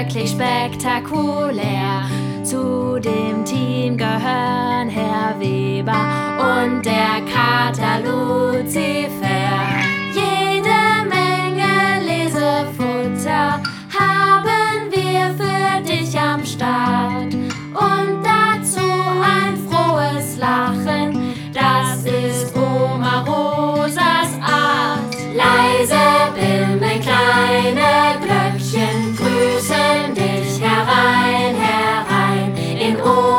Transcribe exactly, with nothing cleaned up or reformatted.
wirklich spektakulär. Zu dem Team gehören Herr Weber und der Kater Luzifer. Jede Menge Lesefutter haben wir für dich am Start. Und dazu ein frohes Lachen, das ist Oma Rosas Art. Leise bimmeln kleine Glöckchen, grüßen dich herein, herein in Oma